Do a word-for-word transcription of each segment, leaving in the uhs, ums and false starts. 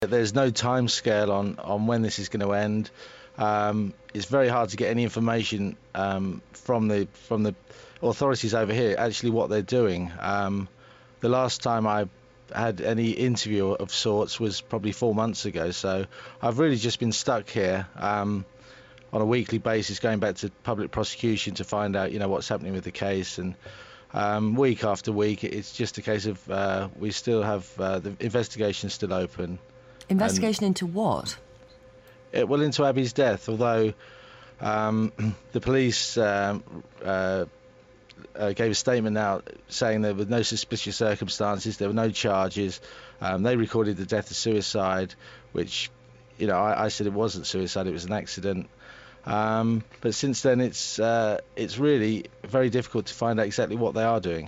There's no time scale on, on when this is going to end. Um, it's very hard to get any information um, from the from the authorities over here, actually what they're doing. Um, the last time I had any interview of sorts was probably four months ago, so I've really just been stuck here um, on a weekly basis, going back to public prosecution to find out, you know, what's happening with the case. And um, week after week, it's just a case of uh, we still have uh, the investigation still open. Investigation into what? It, well, into Abby's death, although um, the police um, uh, uh, gave a statement out saying there were no suspicious circumstances, there were no charges. Um, they recorded the death as suicide, which, you know, I, I said it wasn't suicide, it was an accident. Um, but since then, it's uh, it's really very difficult to find out exactly what they are doing.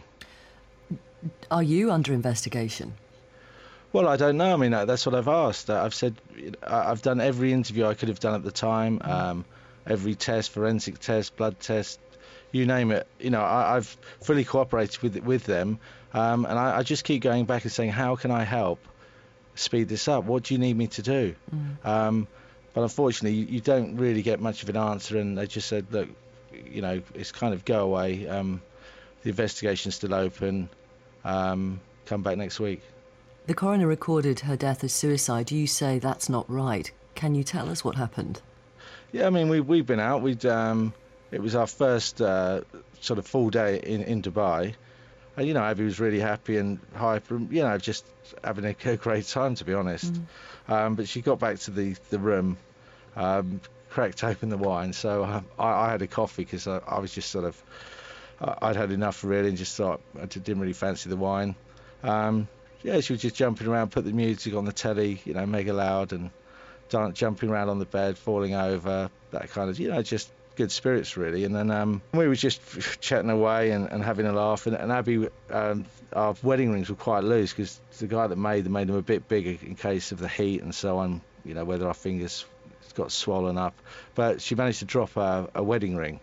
Are you under investigation? Well, I don't know. I mean, that's what I've asked. I've said I've done every interview I could have done at the time, um, every test, forensic test, blood test, you name it. You know, I, I've fully cooperated with with them, um, and I, I just keep going back and saying, how can I help speed this up? What do you need me to do? Mm. Um, but unfortunately, you, you don't really get much of an answer, and they just said, look, you know, it's kind of go away. Um, the investigation's still open. Um, come back next week. The coroner recorded her death as suicide. You say that's not right. Can you tell us what happened? Yeah, I mean, we, we've been out. We'd, um, it was our first uh, sort of full day in, in Dubai. And, you know, Abby was really happy and hyper, you know, just having a, a great time, to be honest. Mm. Um, but she got back to the, the room, um, cracked open the wine. So uh, I, I had a coffee because I, I was just sort of, uh, I'd had enough really and just thought I didn't really fancy the wine. Um, Yeah, she was just jumping around, put the music on the telly, you know, mega loud, and jumping around on the bed, falling over, that kind of, you know, just good spirits, really. And then um, we were just chatting away and, and having a laugh. And, and Abby, um, our wedding rings were quite loose because the guy that made them made them a bit bigger in case of the heat and so on, you know, whether our fingers got swollen up. But she managed to drop a, a wedding ring.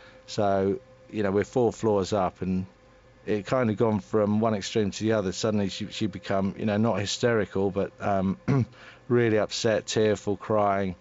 So, you know, we're four floors up, and it kind of gone from one extreme to the other. Suddenly she she become, you know, not hysterical, but um, really upset, tearful, crying,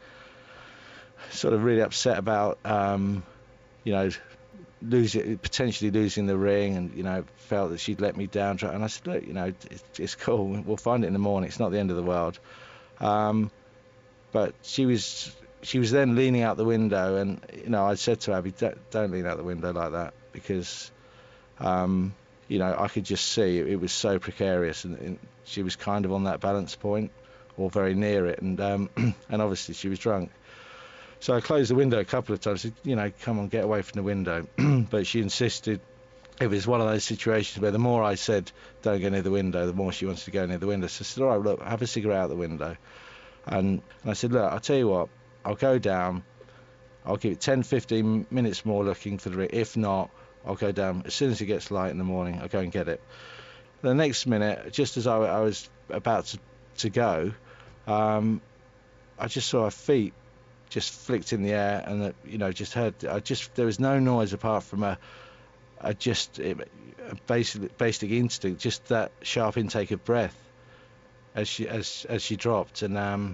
sort of really upset about, um, you know, losing, potentially losing the ring, and, you know, felt that she'd let me down. And I said, look, you know, it's, it's cool. We'll find it in the morning. It's not the end of the world. Um, but she was she was then leaning out the window, and, you know, I said to Abby, don't, don't lean out the window like that, because Um, you know, I could just see it, it was so precarious, and, and she was kind of on that balance point, or very near it, and um, and obviously she was drunk. So I closed the window a couple of times, said, you know, come on, get away from the window. But she insisted. It was one of those situations where the more I said, don't go near the window, the more she wanted to go near the window. So I said, all right, look, have a cigarette out the window. And, and I said, look, I'll tell you what, I'll go down, I'll give it ten, fifteen minutes more looking for the ring. If not, I'll go down. As soon as it gets light in the morning, I'll go and get it. The next minute, just as I, I was about to, to go, um, I just saw her feet just flicked in the air, and that, you know, just heard. I just there was no noise apart from a, a just a basic basic instinct, just that sharp intake of breath as she as as she dropped, and um,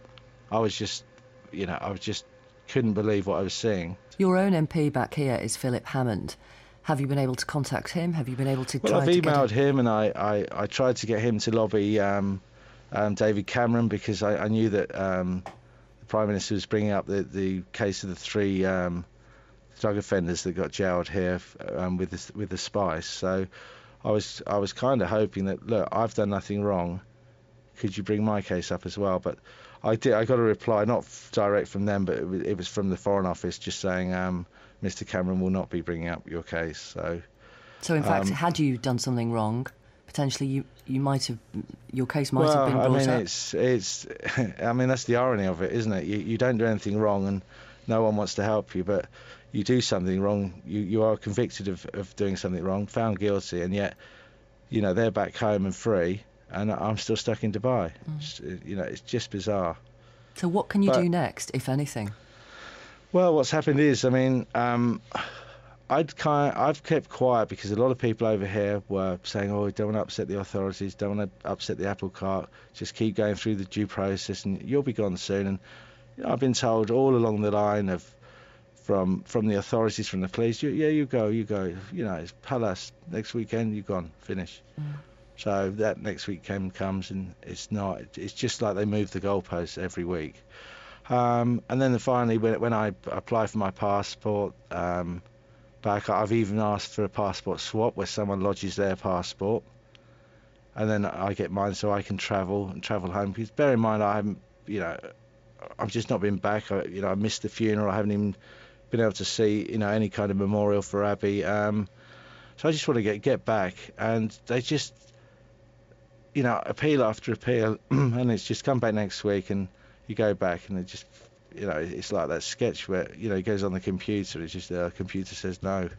I was just, you know, I was just couldn't believe what I was seeing. Your own M P back here is Philip Hammond. Have you been able to contact him? Have you been able to well, try I've to emailed get him? him, and I, I, I tried to get him to lobby um, um, David Cameron, because I, I knew that um, the Prime Minister was bringing up the, the case of the three um, drug offenders that got jailed here um, with the, with the spice. So I was I was kind of hoping that, look, I've done nothing wrong. Could you bring my case up as well? But I did. I got a reply, not direct from them, but it was, it was from the Foreign Office, just saying um, Mister Cameron will not be bringing up your case. So, so in fact, um, had you done something wrong, potentially you you might have your case might well, have been brought I mean, up. it's it's. I mean, that's the irony of it, isn't it? You you don't do anything wrong, and no one wants to help you, but you do something wrong. You you are convicted of of doing something wrong, found guilty, and yet, you know, they're back home and free, and I'm still stuck in Dubai. Mm. It's, you know, it's just bizarre. So what can you but, do next, if anything? Well, what's happened is, I mean, um, I'd kind I've kept quiet because a lot of people over here were saying, oh, don't want to upset the authorities, don't want to upset the apple cart, just keep going through the due process and you'll be gone soon. And you know, I've been told all along the line of from from the authorities, from the police, you, yeah, you go, you go, you know, it's Palace, next weekend, you're gone, finish. Mm. So that next weekend comes and it's not, it's just like they move the goalposts every week. Um, and then finally, when, when I apply for my passport, um, back, I've even asked for a passport swap where someone lodges their passport and then I get mine so I can travel and travel home. Because bear in mind, I haven't, you know, I've just not been back. I, you know, I missed the funeral. I haven't even been able to see, you know, any kind of memorial for Abby. Um, so I just want to get get back, and they just, you know, appeal after appeal, and it's just come back next week, and you go back, and it just, you know, it's like that sketch where, you know, it goes on the computer. It's just the uh, computer says no.